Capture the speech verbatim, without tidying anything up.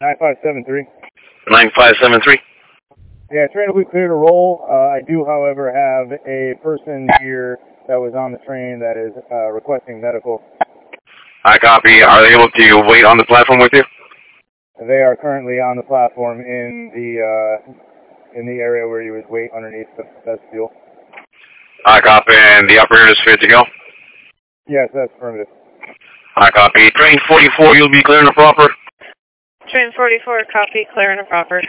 nine five seven three. nine five seven three. Yeah, train will be clear to roll. Uh, I do, however, have a person here that was on the train that is uh, requesting medical. I copy. Are they able to wait on the platform with you? They are currently on the platform in the uh, in the area where you would wait underneath the vestibule. I copy. And the operator is fit to go? Yes, that's affirmative. I copy. Train forty-four, you'll be clear and proper? Train forty-four, copy, clear and proper.